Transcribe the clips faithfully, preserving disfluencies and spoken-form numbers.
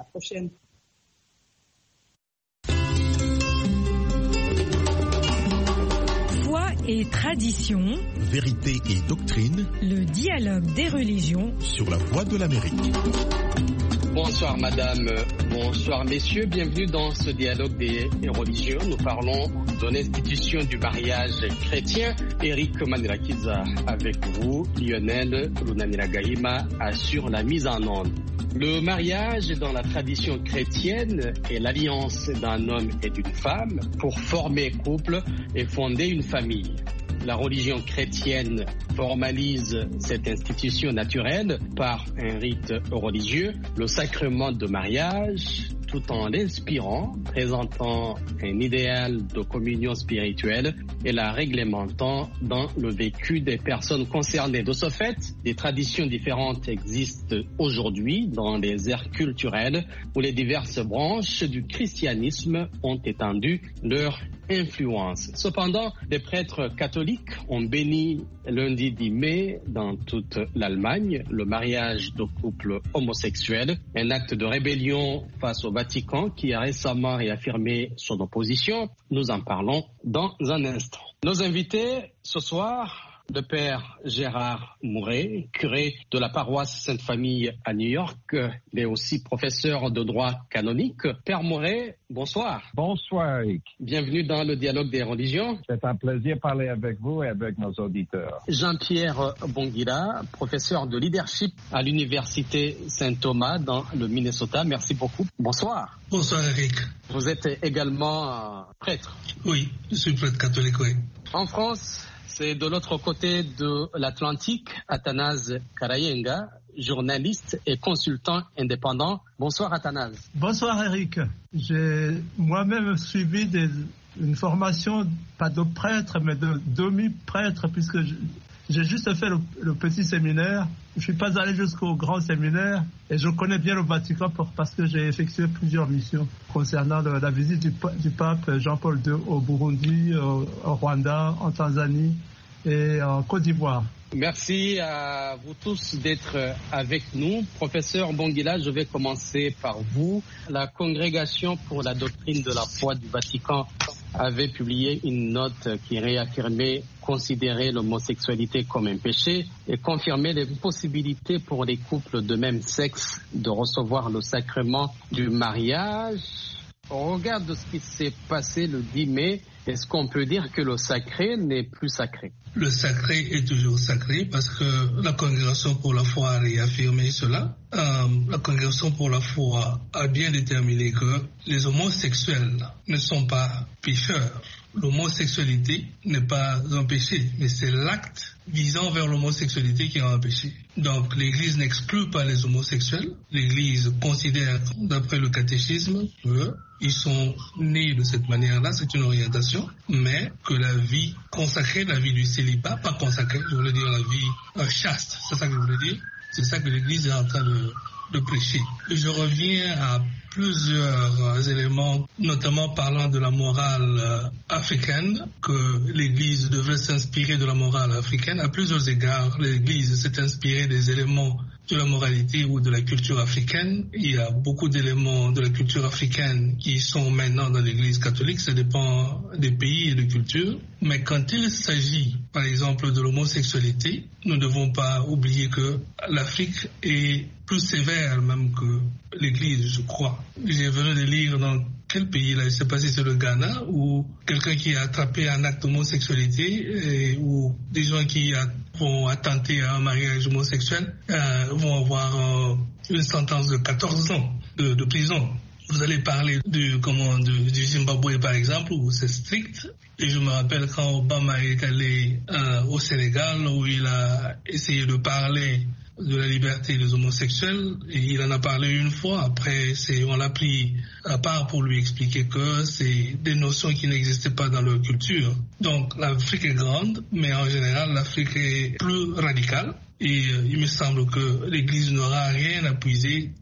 prochaine. Foi et tradition, vérité et doctrine, le dialogue des religions sur la Voix de l'Amérique. Bonsoir madame, bonsoir messieurs, bienvenue dans ce dialogue des religions. Nous parlons de l'institution du mariage chrétien. Eric Manirakiza avec vous, Lionel Lunaniragahima assure la mise en onde. Le mariage dans la tradition chrétienne est l'alliance d'un homme et d'une femme pour former couple et fonder une famille. La religion chrétienne formalise cette institution naturelle par un rite religieux, le sacrement de mariage, tout en l'inspirant, présentant un idéal de communion spirituelle et la réglementant dans le vécu des personnes concernées. De ce fait, des traditions différentes existent aujourd'hui dans les aires culturelles où les diverses branches du christianisme ont étendu leur influence. Cependant, les prêtres catholiques ont béni lundi dix mai dans toute l'Allemagne le mariage de couples homosexuels, un acte de rébellion face au Vatican qui a récemment réaffirmé son opposition. Nous en parlons dans un instant. Nos invités ce soir, le père Gérard Mouret, curé de la paroisse Sainte-Famille à New York, mais aussi professeur de droit canonique. Père Mouret, bonsoir. Bonsoir, Eric. Bienvenue dans le dialogue des religions. C'est un plaisir de parler avec vous et avec nos auditeurs. Jean-Pierre Bonguila, professeur de leadership à l'université Saint-Thomas dans le Minnesota. Merci beaucoup. Bonsoir. Bonsoir, Eric. Vous êtes également prêtre. Oui, je suis prêtre catholique, oui. En France, c'est de l'autre côté de l'Atlantique, Athanase Karayenga, journaliste et consultant indépendant. Bonsoir Athanase. Bonsoir Eric. J'ai moi-même suivi des, une formation, pas de prêtre, mais de demi-prêtre, puisque j'ai juste fait le, le petit séminaire. Je ne suis pas allé jusqu'au grand séminaire et je connais bien le Vatican pour, parce que j'ai effectué plusieurs missions concernant le, la visite du, du pape Jean-Paul deux au Burundi, au, au Rwanda, en Tanzanie et en Côte d'Ivoire. Merci à vous tous d'être avec nous. Professeur Bonguila, je vais commencer par vous. La Congrégation pour la doctrine de la foi du Vatican avait publié une note qui réaffirmait considérer l'homosexualité comme un péché et confirmait les possibilités pour les couples de même sexe de recevoir le sacrement du mariage. Au regard de ce qui s'est passé le dix mai, est-ce qu'on peut dire que le sacré n'est plus sacré? Le sacré est toujours sacré parce que la Congrégation pour la foi a réaffirmé cela. Euh, la Congrégation pour la foi a bien déterminé que les homosexuels ne sont pas pécheurs. L'homosexualité n'est pas un péché, mais c'est l'acte visant vers l'homosexualité qui est un péché. Donc l'Église n'exclut pas les homosexuels. L'Église considère, d'après le catéchisme, qu'ils sont nés de cette manière-là, c'est une orientation, mais que la vie consacrée, la vie du célibat, pas consacrée, je voulais dire la vie euh, chaste, c'est ça que je voulais dire, c'est ça que l'Église est en train de, de prêcher. Je reviens à plusieurs éléments, notamment parlant de la morale africaine, que l'Église devrait s'inspirer de la morale africaine. À plusieurs égards, l'Église s'est inspirée des éléments de la moralité ou de la culture africaine. Il y a beaucoup d'éléments de la culture africaine qui sont maintenant dans l'Église catholique. Ça dépend des pays et de cultures. Mais quand il s'agit, par exemple, de l'homosexualité, nous ne devons pas oublier que l'Afrique est plus sévère même que l'Église, je crois. J'ai venu de lire dans quel pays là, je ne sais pas si c'est le Ghana, où quelqu'un qui a attrapé un acte d'homosexualité, et, ou des gens qui a, vont attenter à un mariage homosexuel, euh, vont avoir euh, une sentence de quatorze ans de, de prison. Vous allez parler du, comment, du, du Zimbabwe par exemple, où c'est strict. Et je me rappelle quand Obama est allé euh, au Sénégal, où il a essayé de parler de la liberté des homosexuels, et il en a parlé une fois. Après, c'est, on l'a pris à part pour lui expliquer que c'est des notions qui n'existaient pas dans leur culture. Donc l'Afrique est grande, mais en général l'Afrique est plus radicale. Et euh, il me semble que l'Église n'aura rien à puiser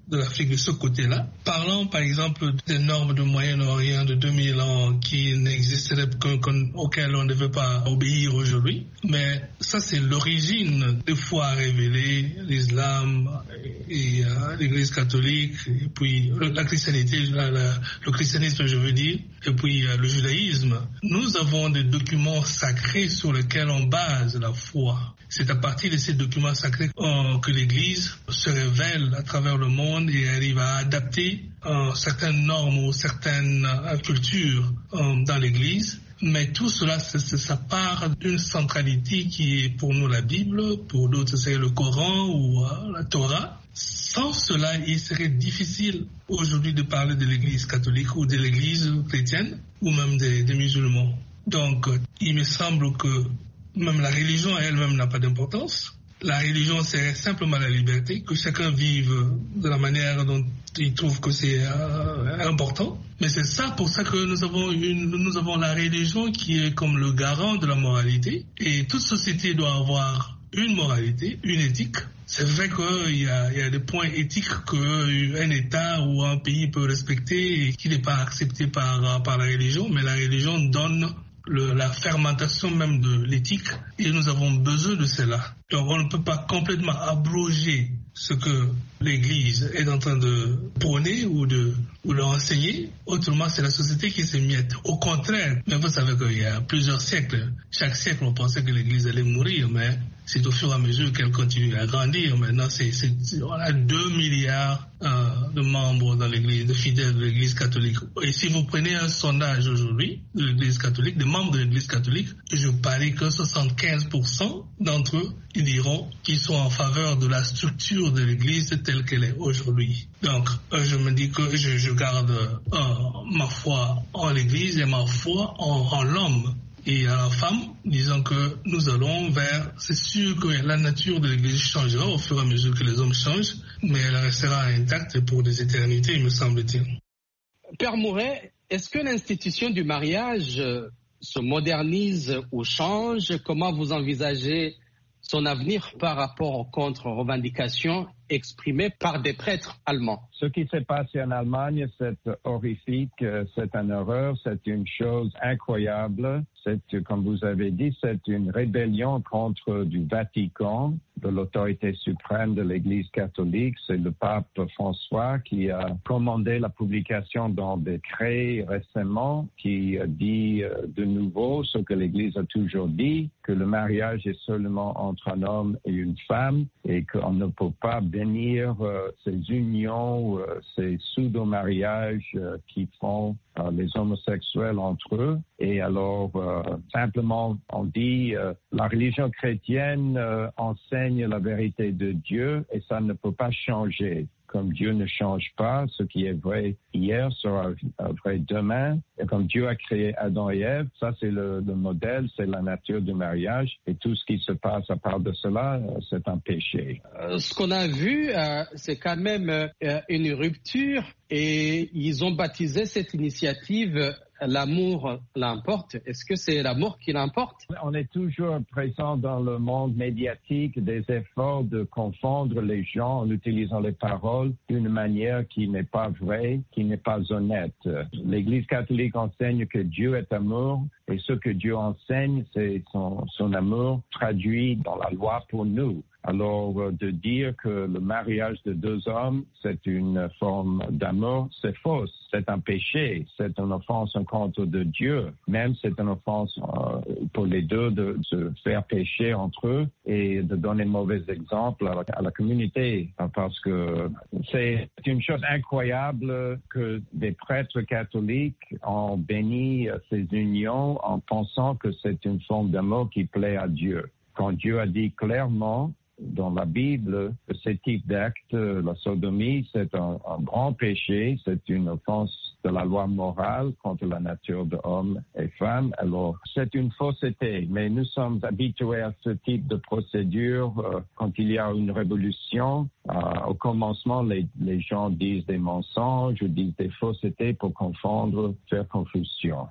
de l'Afrique de ce côté-là. Parlant par exemple des normes de Moyen-Orient de deux mille ans qui n'existaient auxquelles on ne veut pas obéir aujourd'hui. Mais ça, c'est l'origine des foi révélée, l'islam et euh, l'Église catholique, et puis la christianité, la, la, le christianisme, je veux dire, et puis euh, le judaïsme. Nous avons des documents sacrés sur lesquels on base la foi. C'est à partir de ces documents sacrés euh, que l'Église se révèle à travers le monde et arrive à adapter euh, certaines normes ou certaines euh, cultures euh, dans l'Église. Mais tout cela, c'est, c'est, ça part d'une centralité qui est pour nous la Bible, pour d'autres c'est le Coran ou euh, la Torah. Sans cela, il serait difficile aujourd'hui de parler de l'Église catholique ou de l'Église chrétienne ou même des, des musulmans. Donc, il me semble que même la religion elle-même n'a pas d'importance. La religion, c'est simplement la liberté, que chacun vive de la manière dont il trouve que c'est euh, important. Mais c'est ça pour ça que nous avons une, nous avons la religion qui est comme le garant de la moralité. Et toute société doit avoir une moralité, une éthique. C'est vrai qu'il y a, il y a des points éthiques qu'un État ou un pays peut respecter et qui n'est pas accepté par, par la religion, mais la religion donne Le, la fermentation même de l'éthique et nous avons besoin de cela. Donc on ne peut pas complètement abroger ce que l'Église est en train de prôner ou de ou d'enseigner. Autrement, c'est la société qui s'émiette. Au contraire, mais vous savez qu'il y a plusieurs siècles, chaque siècle on pensait que l'Église allait mourir, mais c'est au fur et à mesure qu'elle continue à grandir. Maintenant, c'est, c'est, on a deux milliards euh, de membres dans l'Église, de fidèles de l'Église catholique. Et si vous prenez un sondage aujourd'hui de l'Église catholique, des membres de l'Église catholique, je parie que soixante-quinze pour cent d'entre eux, ils diront qu'ils sont en faveur de la structure de l'Église telle qu'elle est aujourd'hui. Donc, euh, je me dis que je, je garde euh, ma foi en l'Église et ma foi en, en l'homme. Et à la femme, disons que nous allons vers... C'est sûr que la nature de l'Église changera au fur et à mesure que les hommes changent, mais elle restera intacte pour des éternités, me semble-t-il. Père Mouret, est-ce que l'institution du mariage se modernise ou change? Comment vous envisagez son avenir par rapport aux contre-revendications exprimées par des prêtres allemands? Ce qui s'est passé en Allemagne, c'est horrifique, c'est une horreur, c'est une chose incroyable. C'est, comme vous avez dit, c'est une rébellion contre du Vatican, de l'autorité suprême de l'Église catholique. C'est le pape François qui a commandé la publication d'un décret récemment qui dit de nouveau ce que l'Église a toujours dit, que le mariage est seulement entre un homme et une femme et qu'on ne peut pas bénir euh, ces unions, euh, ces pseudo-mariages euh, qui font euh, les homosexuels entre eux. Et alors, euh, simplement, on dit euh, la religion chrétienne euh, enseigne la vérité de Dieu et ça ne peut pas changer. Comme Dieu ne change pas, ce qui est vrai hier sera vrai demain. Et comme Dieu a créé Adam et Ève, ça c'est le, le modèle, c'est la nature du mariage. Et tout ce qui se passe à part de cela, c'est un péché. Euh, ce qu'on a vu, euh, c'est quand même euh, une rupture et ils ont baptisé cette initiative « L'amour l'emporte ». Est-ce que c'est l'amour qui l'emporte? On est toujours présent dans le monde médiatique des efforts de confondre les gens en utilisant les paroles d'une manière qui n'est pas vraie, qui n'est pas honnête. L'Église catholique enseigne que Dieu est amour et ce que Dieu enseigne, c'est son, son amour traduit dans la loi pour nous. Alors, de dire que le mariage de deux hommes, c'est une forme d'amour, c'est faux. C'est un péché. C'est une offense contre de Dieu. Même c'est une offense euh, pour les deux de se faire pécher entre eux et de donner mauvais exemple à la, à la communauté. Parce que c'est une chose incroyable que des prêtres catholiques ont béni ces unions en pensant que c'est une forme d'amour qui plaît à Dieu. Quand Dieu a dit clairement dans la Bible, ce type d'acte, la sodomie, c'est un, un grand péché, c'est une offense de la loi morale contre la nature de homme et femme. Alors, c'est une fausseté, mais nous sommes habitués à ce type de procédure. Euh, quand il y a une révolution, euh, au commencement, les, les gens disent des mensonges ou disent des faussetés pour confondre, faire confusion.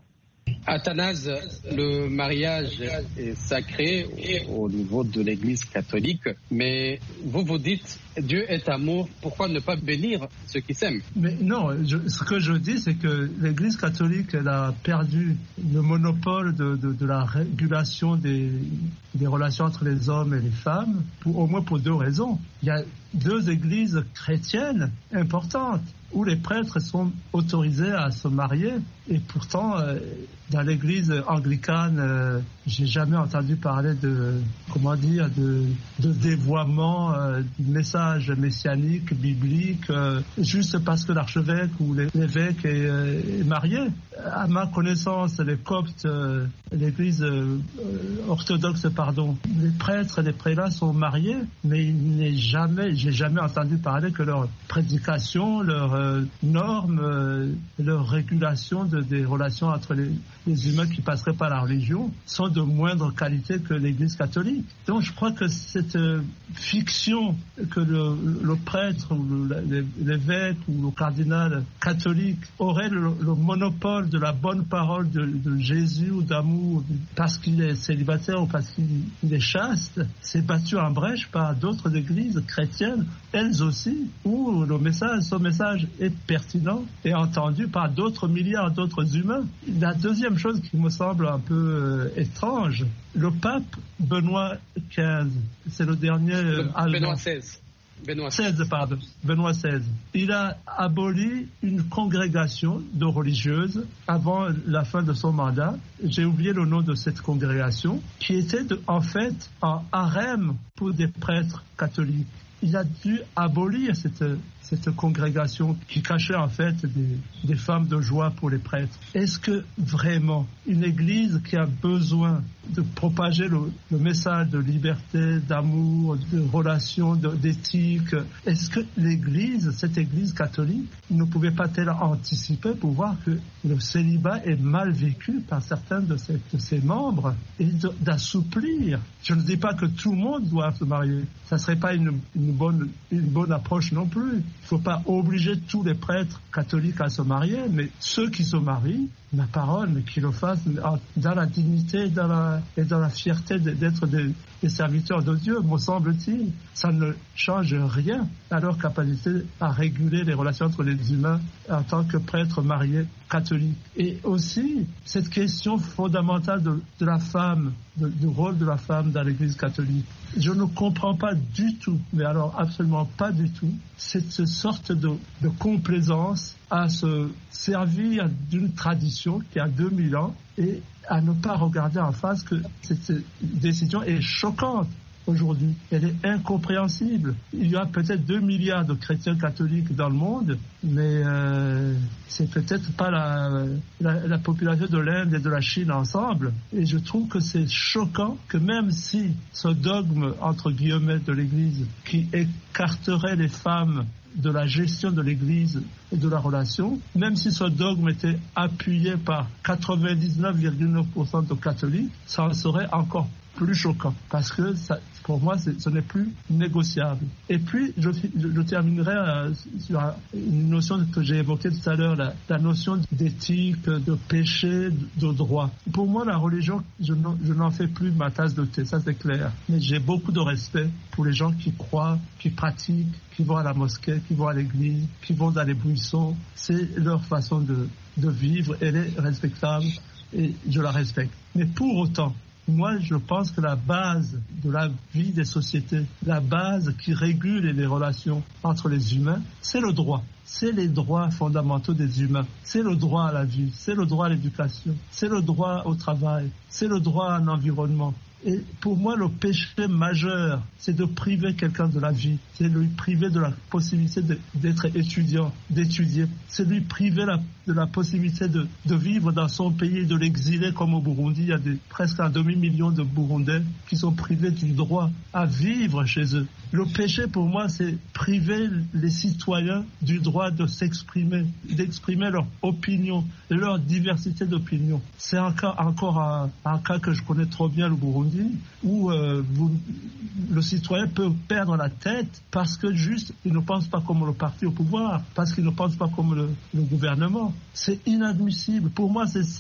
Athanase, le mariage est sacré au niveau de l'Église catholique, mais vous vous dites Dieu est amour, pourquoi ne pas bénir ceux qui s'aiment? Mais non, je, ce que je dis, c'est que l'Église catholique, elle a perdu le monopole de, de, de la régulation des, des relations entre les hommes et les femmes, pour, au moins pour deux raisons. Il y a deux églises chrétiennes importantes où les prêtres sont autorisés à se marier, et pourtant euh, dans l'église anglicane euh, j'ai jamais entendu parler de comment dire de, de dévoiement euh, du message messianique biblique euh, juste parce que l'archevêque ou l'évêque est, euh, est marié. À ma connaissance, les coptes, euh, l'église euh, orthodoxe pardon, les prêtres et les prélats sont mariés, mais il n'est jamais j'ai jamais entendu parler que leur prédication, leur euh, normes, euh, leur régulation de, des relations entre les, les humains qui passeraient par la religion sont de moindre qualité que l'Église catholique. Donc je crois que cette euh, fiction que le, le prêtre ou le, l'évêque ou le cardinal catholique aurait le, le monopole de la bonne parole de, de Jésus ou d'amour parce qu'il est célibataire ou parce qu'il est chaste, c'est battu en brèche par d'autres églises chrétiennes, elles aussi, où le message, son message est pertinent et entendu par d'autres milliards d'autres humains. La deuxième chose qui me semble un peu euh, étrange, le pape Benoît quinze, c'est le dernier euh, Benoît seize. Benoît seize, pardon, Benoît seize. Il a aboli une congrégation de religieuses avant la fin de son mandat. J'ai oublié le nom de cette congrégation, qui était de, en fait un harem pour des prêtres catholiques. Il a dû abolir cette, cette congrégation qui cachait en fait des, des femmes de joie pour les prêtres. Est-ce que vraiment une église qui a besoin de propager le, le message de liberté, d'amour, de relations, de, d'éthique, est-ce que l'église, cette église catholique, ne pouvait pas-elle anticiper pour voir que le célibat est mal vécu par certains de ses, de ses membres et de, d'assouplir? Je ne dis pas que tout le monde doit se marier. Ça ne serait pas une, une, bonne, une bonne approche non plus. Il ne faut pas obliger tous les prêtres catholiques à se marier, mais ceux qui se marient, ma parole, mais qu'ils le fassent dans la dignité dans la, et dans la fierté d'être des, des serviteurs de Dieu, me semble-t-il. Ça ne change rien à leur capacité à réguler les relations entre les humains en tant que prêtres mariés catholiques. Et aussi, cette question fondamentale de, de la femme, de, du rôle de la femme dans l'Église catholique. Je ne comprends pas du tout, mais alors absolument pas du tout, cette sorte de, de complaisance à se servir d'une tradition qui a deux mille ans et à ne pas regarder en face que cette décision est choquante aujourd'hui. Elle est incompréhensible. Il y a peut-être deux milliards de chrétiens catholiques dans le monde, mais euh, c'est peut-être pas la, la, la population de l'Inde et de la Chine ensemble. Et je trouve que c'est choquant que même si ce dogme, entre guillemets, de l'Église, qui écarterait les femmes de la gestion de l'Église et de la relation, même si ce dogme était appuyé par quatre-vingt-dix-neuf virgule neuf pour cent de catholiques, ça en serait encore plus choquant, parce que ça, pour moi, ce n'est plus négociable. Et puis, je, je, je terminerai euh, sur une notion que j'ai évoquée tout à l'heure, la, la notion d'éthique, de péché, de droit. Pour moi, la religion, je, je n'en fais plus ma tasse de thé, ça c'est clair. Mais j'ai beaucoup de respect pour les gens qui croient, qui pratiquent, qui vont à la mosquée, qui vont à l'église, qui vont dans les buissons. C'est leur façon de, de vivre, elle est respectable et je la respecte. Mais pour autant, moi, je pense que la base de la vie des sociétés, la base qui régule les relations entre les humains, c'est le droit. C'est les droits fondamentaux des humains. C'est le droit à la vie, c'est le droit à l'éducation, c'est le droit au travail, c'est le droit à un environnement. Et pour moi, le péché majeur, c'est de priver quelqu'un de la vie. C'est de lui priver de la possibilité de, d'être étudiant, d'étudier. C'est de lui priver la, de la possibilité de, de vivre dans son pays, de l'exiler comme au Burundi. Il y a des, presque un demi-million de Burundais qui sont privés du droit à vivre chez eux. Le péché, pour moi, c'est priver les citoyens du droit de s'exprimer, d'exprimer leur opinion, leur diversité d'opinion. C'est encore, encore un, un cas que je connais trop bien, le Burundi, où euh, vous, le citoyen peut perdre la tête parce que juste, il ne pense pas comme le parti au pouvoir, parce qu'il ne pense pas comme le, le gouvernement. C'est inadmissible. Pour moi, c'est ça.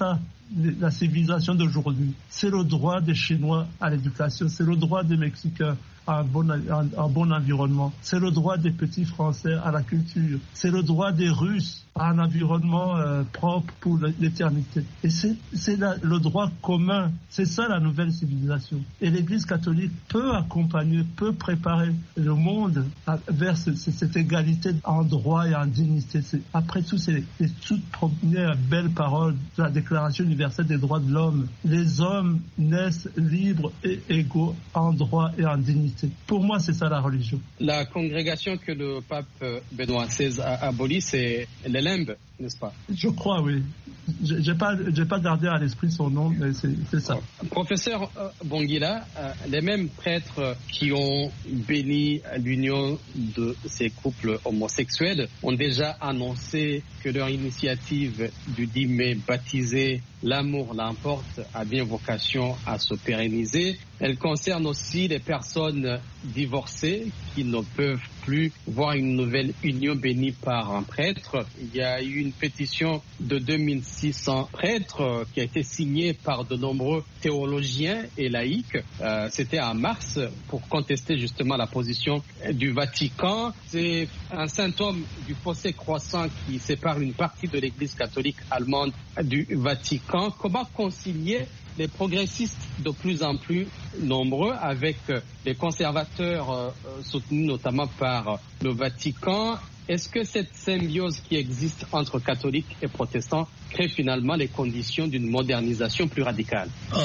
la civilisation d'aujourd'hui. C'est le droit des Chinois à l'éducation, c'est le droit des Mexicains à un bon, un, un bon environnement, c'est le droit des petits Français à la culture, c'est le droit des Russes à un environnement euh, propre pour l'éternité. Et c'est, c'est la, le droit commun, c'est ça la nouvelle civilisation. Et l'Église catholique peut accompagner, peut préparer le monde à, vers ce, cette égalité en droit et en dignité. C'est, après tout, c'est les toutes premières belles paroles de la Déclaration universelle des droits de l'homme. Les hommes naissent libres et égaux en droit et en dignité. Pour moi, c'est ça la religion. La congrégation que le pape Benoît seize a abolie, c'est les Limbes, n'est-ce pas? Je crois, oui. Je n'ai pas, j'ai pas gardé à l'esprit son nom, mais c'est, c'est ça. Professeur Bongila, les mêmes prêtres qui ont béni l'union de ces couples homosexuels ont déjà annoncé que leur initiative du dix mai baptisée L'amour l'emporte a bien vocation à se pérenniser. Elle concerne aussi les personnes divorcées qui ne peuvent plus voir une nouvelle union bénie par un prêtre. Il y a eu une pétition de deux mille six cents prêtres qui a été signée par de nombreux théologiens et laïcs. Euh, c'était en mars pour contester justement la position du Vatican. C'est un symptôme du fossé croissant qui sépare une partie de l'Église catholique allemande du Vatican. Comment concilier les progressistes de plus en plus nombreux avec les conservateurs euh, soutenus notamment par le Vatican? Est-ce que cette symbiose qui existe entre catholiques et protestants crée finalement les conditions d'une modernisation plus radicale? euh,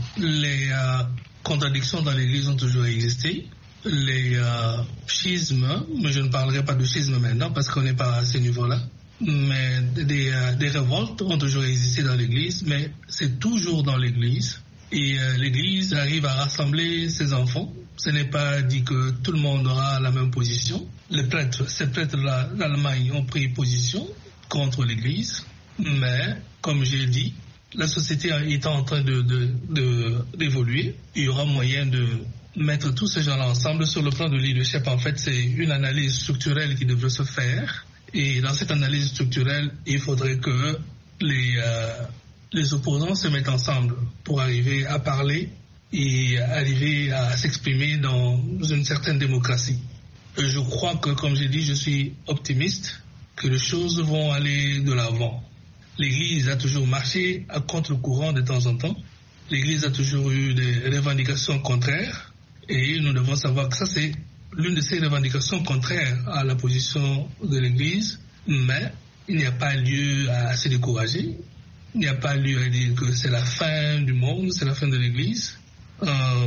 Les euh, contradictions dans l'Église ont toujours existé. Les euh, schismes, mais je ne parlerai pas de schisme maintenant parce qu'on n'est pas à ce niveau-là. Mais des, euh, des révoltes ont toujours existé dans l'Église, mais c'est toujours dans l'Église. Et euh, l'Église arrive à rassembler ses enfants. Ce n'est pas dit que tout le monde aura la même position. Les prêtres, ces prêtres-là d'Allemagne ont pris position contre l'Église. Mais, comme j'ai dit, la société étant en train de, de, de, d'évoluer, il y aura moyen de mettre tous ces gens-là ensemble. Sur le plan de leadership, en fait, c'est une analyse structurelle qui devrait se faire. Et dans cette analyse structurelle, il faudrait que les, euh, les opposants se mettent ensemble pour arriver à parler et arriver à s'exprimer dans une certaine démocratie. Je crois que, comme j'ai dit, je suis optimiste, que les choses vont aller de l'avant. L'Église a toujours marché à contre-courant de temps en temps. L'Église a toujours eu des revendications contraires et nous devons savoir que ça, c'est l'une de ces revendications contraires à la position de l'Église, mais il n'y a pas lieu à se décourager. Il n'y a pas lieu à dire que c'est la fin du monde, c'est la fin de l'Église. Euh,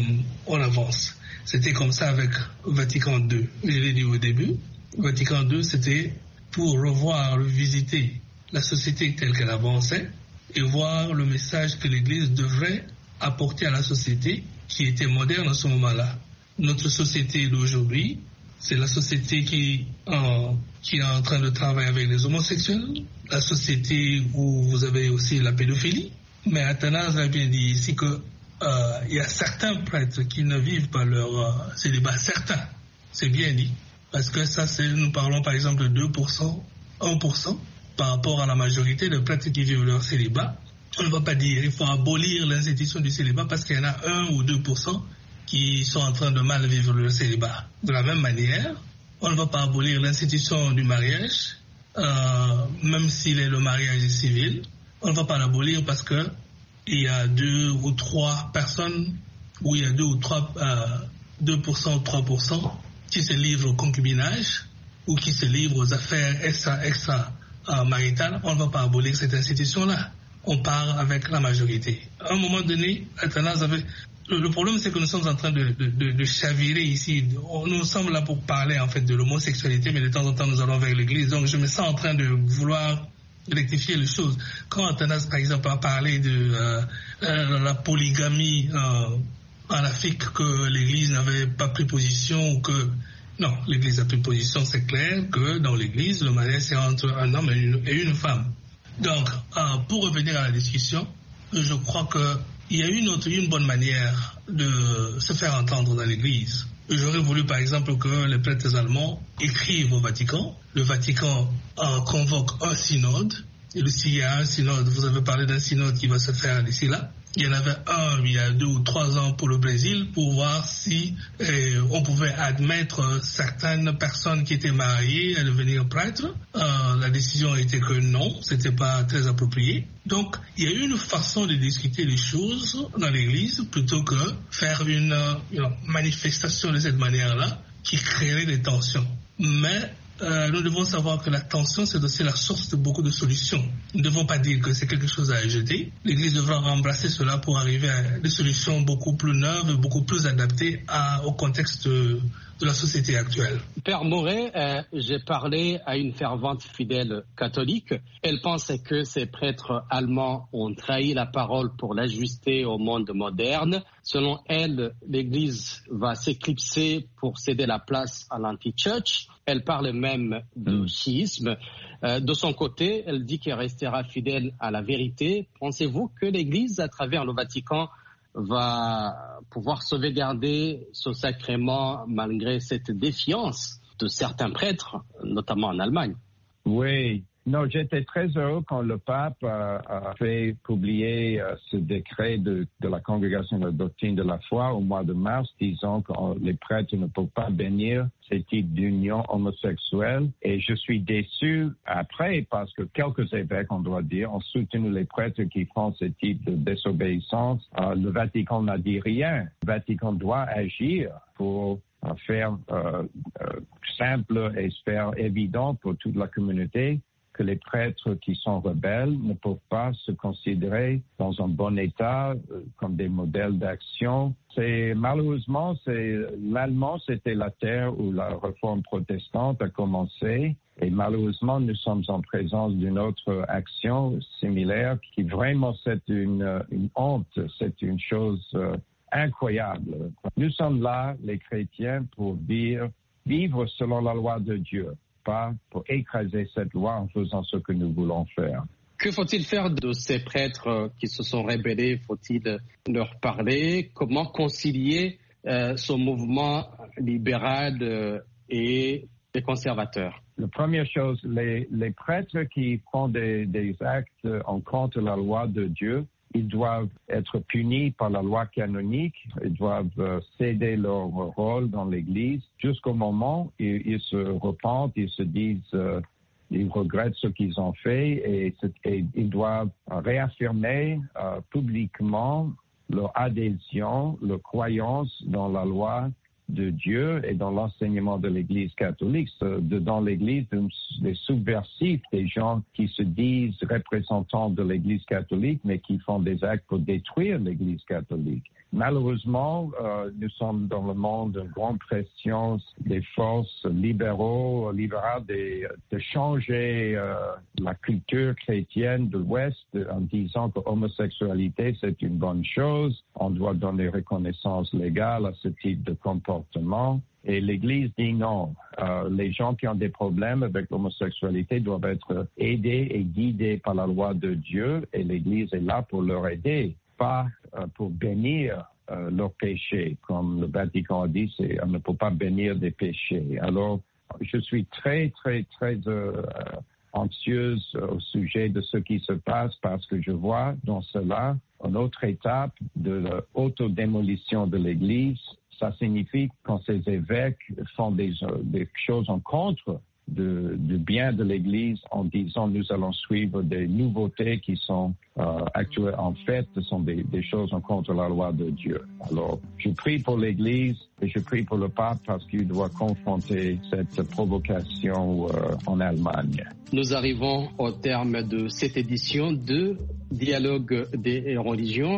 on avance. C'était comme ça avec Vatican deux. Je l'ai dit au début. Vatican deux, c'était pour revoir, visiter la société telle qu'elle avançait et voir le message que l'Église devrait apporter à la société qui était moderne à ce moment-là. Notre société d'aujourd'hui, c'est la société qui, euh, qui est en train de travailler avec les homosexuels, la société où vous avez aussi la pédophilie. Mais Athanase a bien dit ici qu'il euh, y a certains prêtres qui ne vivent pas leur euh, célibat. Certains, c'est bien dit. Parce que ça, c'est, nous parlons par exemple de deux pour cent, un pour cent par rapport à la majorité de prêtres qui vivent leur célibat. On ne va pas dire qu'il faut abolir l'institution du célibat parce qu'il y en a un ou deux pour cent qui sont en train de mal vivre le célibat. De la même manière, on ne va pas abolir l'institution du mariage, euh, même si le mariage est civil. On ne va pas l'abolir parce que il y a deux ou trois personnes, ou il y a deux ou trois, euh, deux pour cent ou trois pour cent qui se livrent au concubinage ou qui se livrent aux affaires extra, extra euh, maritales. On ne va pas abolir cette institution-là. On part avec la majorité. À un moment donné, Athanase avait... Le problème, c'est que nous sommes en train de, de, de, de chavirer ici. Nous sommes là pour parler en fait de l'homosexualité, mais de temps en temps, nous allons vers l'Église. Donc, je me sens en train de vouloir rectifier les choses. Quand Athanase, par exemple, a parlé de euh, euh, la polygamie euh, en Afrique, que l'Église n'avait pas pris position, ou que... Non, l'Église a pris position, c'est clair que dans l'Église, le mariage, c'est entre un homme et une, et une femme. Donc, euh, pour revenir à la discussion, je crois que il y a une autre, une bonne manière de se faire entendre dans l'Église. J'aurais voulu, par exemple, que les prêtres allemands écrivent au Vatican. Le Vatican euh, convoque un synode Et s'il y a un synode, vous avez parlé d'un synode qui va se faire d'ici là. Il y en avait un il y a deux ou trois ans pour le Brésil pour voir si eh, on pouvait admettre certaines personnes qui étaient mariées à devenir prêtres. Euh, la décision était que non, c'était pas très approprié. Donc, il y a eu une façon de discuter les choses dans l'Église plutôt que faire une, une manifestation de cette manière-là qui créerait des tensions. Mais Euh, nous devons savoir que la tension, c'est aussi la source de beaucoup de solutions. Nous ne devons pas dire que c'est quelque chose à jeter. L'Église devra embrasser cela pour arriver à des solutions beaucoup plus neuves et beaucoup plus adaptées à, au contexte de, de la société actuelle. Père Mouret, euh, j'ai parlé à une fervente fidèle catholique. Elle pense que ces prêtres allemands ont trahi la parole pour l'ajuster au monde moderne. Selon elle, l'Église va s'éclipser pour céder la place à l'anti-church. Elle parle même de schisme. Euh, de son côté, elle dit qu'elle restera fidèle à la vérité. Pensez-vous que l'Église, à travers le Vatican, va pouvoir sauvegarder ce sacrement malgré cette défiance de certains prêtres, notamment en Allemagne? Oui. Non, j'étais très heureux quand le pape a, a fait publier uh, ce décret de, de la Congrégation de la doctrine de la foi au mois de mars, disant que uh, les prêtres ne peuvent pas bénir ces types d'unions homosexuelles. Et je suis déçu après parce que quelques évêques, on doit dire, ont soutenu les prêtres qui font ce type de désobéissance. Uh, le Vatican n'a dit rien. Le Vatican doit agir pour uh, faire uh, uh, simple et faire évident pour toute la communauté que les prêtres qui sont rebelles ne peuvent pas se considérer dans un bon état euh, comme des modèles d'action. C'est malheureusement, c'est l'Allemand, c'était la terre où la réforme protestante a commencé. Et malheureusement, nous sommes en présence d'une autre action similaire qui vraiment c'est une, une honte, c'est une chose euh, incroyable. Nous sommes là, les chrétiens, pour dire vivre selon la loi de Dieu, pas pour écraser cette loi en faisant ce que nous voulons faire. Que faut-il faire de ces prêtres qui se sont rébellés? Faut-il leur parler? Comment concilier euh, ce mouvement libéral euh, et les conservateurs? La première chose, les, les prêtres qui font des, des actes en contre la loi de Dieu, ils doivent être punis par la loi canonique, ils doivent céder leur rôle dans l'Église jusqu'au moment où ils se repentent, ils se disent, euh, ils regrettent ce qu'ils ont fait et, et ils doivent réaffirmer euh, publiquement leur adhésion, leur croyance dans la loi de Dieu et dans l'enseignement de l'Église catholique. Dans l'Église, des subversifs, des gens qui se disent représentants de l'Église catholique, mais qui font des actes pour détruire l'Église catholique. Malheureusement, euh, nous sommes dans le monde d'une grande pression des forces libéraux, libérales, de, de changer euh, la culture chrétienne de l'Ouest en disant que l'homosexualité, c'est une bonne chose. On doit donner reconnaissance légale à ce type de comportement. Et l'Église dit non. Euh, les gens qui ont des problèmes avec l'homosexualité doivent être aidés et guidés par la loi de Dieu et l'Église est là pour leur aider, pas euh, pour bénir euh, leurs péchés. Comme le Vatican a dit, c'est, on ne peut pas bénir des péchés. Alors, je suis très, très, très euh, anxieuse au sujet de ce qui se passe parce que je vois dans cela une autre étape de l'autodémolition de l'Église. Ça signifie quand ces évêques font des, des choses en contre de, du bien de l'Église en disant nous allons suivre des nouveautés qui sont euh, actuelles. En fait, ce sont des, des choses en contre la loi de Dieu. Alors, je prie pour l'Église et je prie pour le pape parce qu'il doit confronter cette provocation euh, en Allemagne. Nous arrivons au terme de cette édition de Dialogue des religions.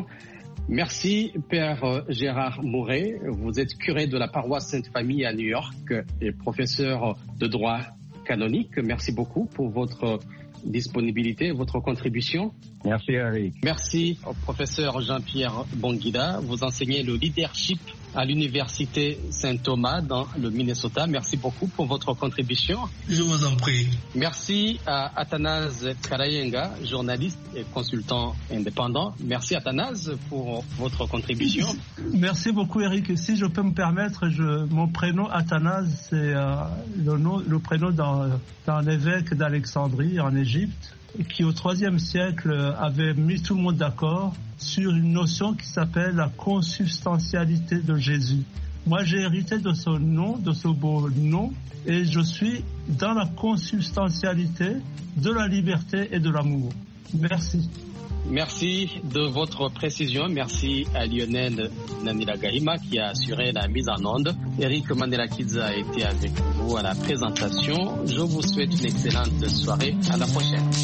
Merci, Père Gérard Mouret. Vous êtes curé de la paroisse Sainte-Famille à New York et professeur de droit canonique. Merci beaucoup pour votre disponibilité et votre contribution. Merci, Eric. Merci au professeur Jean-Pierre Bonguida. Vous enseignez le leadership à l'Université Saint-Thomas dans le Minnesota. Merci beaucoup pour votre contribution. Je vous en prie. Merci à Athanase Karayenga, journaliste et consultant indépendant. Merci Athanase pour votre contribution. Merci beaucoup Eric. Si je peux me permettre, je, mon prénom Athanase, c'est euh, le, nom, le prénom d'un, d'un évêque d'Alexandrie en Égypte, qui au troisième siècle avait mis tout le monde d'accord sur une notion qui s'appelle la consubstantialité de Jésus. Moi, j'ai hérité de ce nom, de ce beau nom, et je suis dans la consubstantialité de la liberté et de l'amour. Merci. Merci de votre précision. Merci à Lionel Nanila-Gahima qui a assuré la mise en onde. Eric Mandelakidze a été avec vous à la présentation. Je vous souhaite une excellente soirée. À la prochaine.